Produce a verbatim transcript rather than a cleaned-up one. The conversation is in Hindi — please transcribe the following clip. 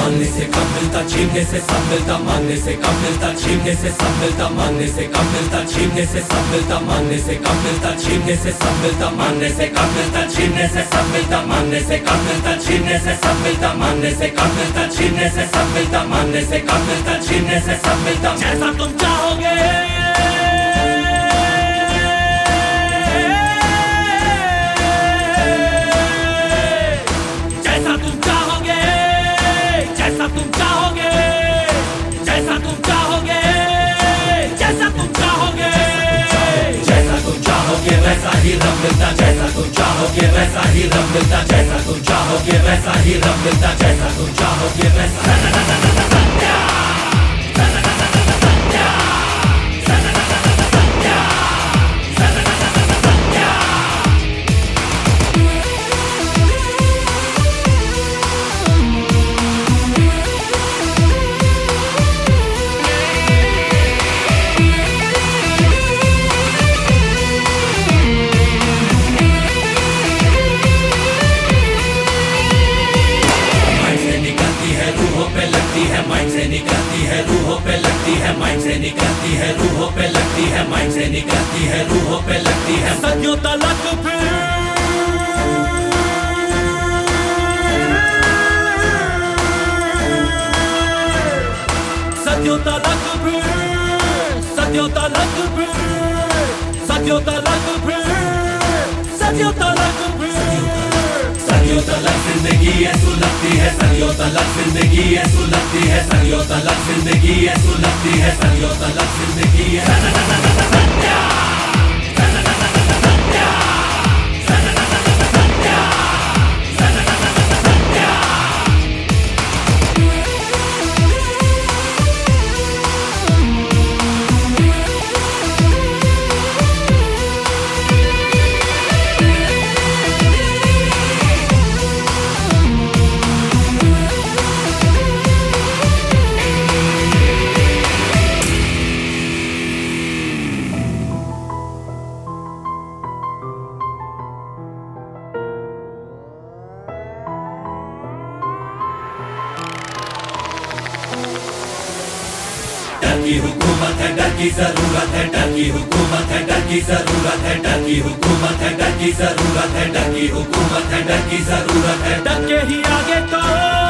मांगने से कम मिलता, छीनने से सब मिलता, मांगने से कम मिलता, छीनने से सब मिलता, मांगने से कम मिलता, छीनने से सब मिलता, मांगने से कम मिलता, छीनने से सब मिलता, मांगने से कम मिलता, छीनने से सब मिलता, मांगने से कम मिलता, छीनने से सब मिलता, मांगने से कम मिलता, छीनने से सब मिलता, मांगने से कम मिलता, छीनने से सब मिलता। जैसा तुम चाहोगे तुम चाहोगे, जैसा तुम चाहोगे, जैसा तुम चाहोगे, जैसा तुम चाहोगे वैसा ही रब मिलता, जैसा तुम चाहोगे वैसा ही रब मिलता, जैसा तुम चाहोगे वैसा ही रब मिलता, जैसा तुम चाहोगे वैसा। माइंड से निकलती है रूहों पे लगती है, माइंड से निकलती है रूहों पे लगती है, माइंड से निकलती है रूहों पे लगती है। सदियों तलक फिर सदियों तलक फिर सदियों तलक फिर सदियों तलक फिर सदियों तलक फिर सदियों तलक जिंदगी ये सुलगती है, सदियों तलक जिंदगी ये सुलगती है, सदियों तलक जिंदगी ये सुलगती है, सदियों तलक जिंदगी ये। डर की हुकूमत है, डर की जरूरत है, डर की हुकूमत है, डर की जरूरत है, डर की हुकूमत है, डर की जरूरत है, डर की हुकूमत है, डर की जरूरत है, डर के ही आगे तो